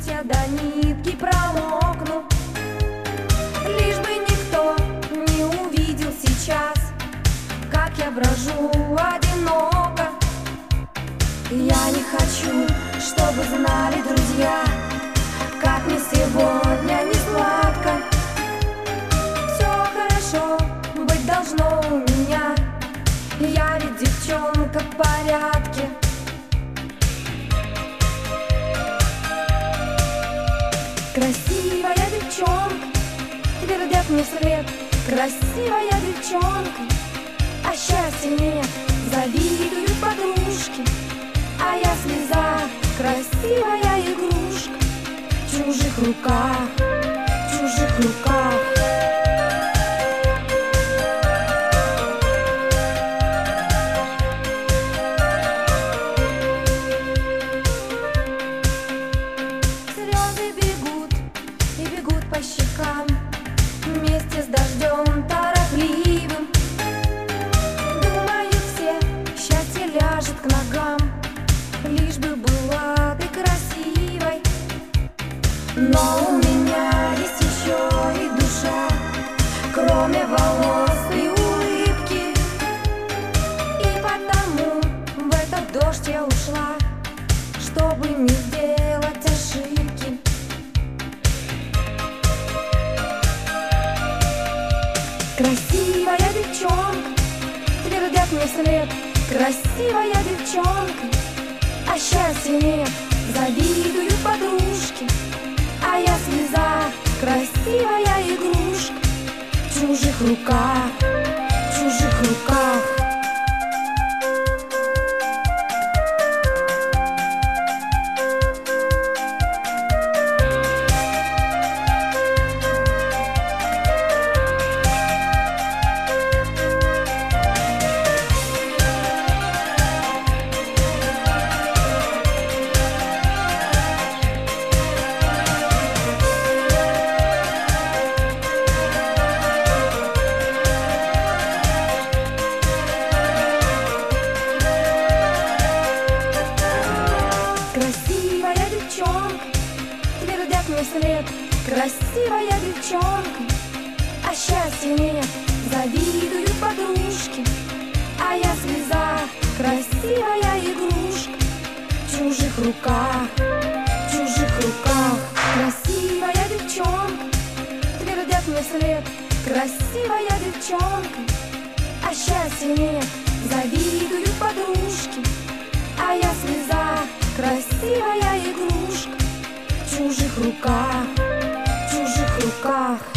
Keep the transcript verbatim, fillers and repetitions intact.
я до нитки промокну, лишь бы никто не увидел сейчас, как я брожу одиноко. Я не хочу, чтобы знали друзья, как мне сегодня не сладко. Все хорошо быть должно у меня, я ведь девчонка в порядке. Красивая девчонка, твердят мне вслед. Красивая девчонка, а счастья нет, завидуют подружки. А я слеза, красивая игрушка, в чужих руках, в чужих руках. Слезы бегут и бегут по щекам вместе с дождем торопливым. Думают все, счастье ляжет к ногам, лишь бы была ты красивой. Но у меня есть еще и душа, кроме волос и улыбки. И потому в этот дождь я ушла, чтобы не сделать ошибки. Красивая девчонка, твердят мне вслед. Красивая девчонка, а счастья нет, завидуют подружки. А я слеза, красивая игрушка, в чужих руках, в чужих руках. Красивая девчонка, твердят мне вслед. Красивая девчонка, а счастья нет, завидуют подружки. А я слеза, красивая игрушка, в чужих руках, в чужих руках. Красивая девчонка, твердят мне вслед. Красивая девчонка, а счастья нет, завидуют подружки. А я слеза, красивая игрушка, в чужих руках, в чужих руках.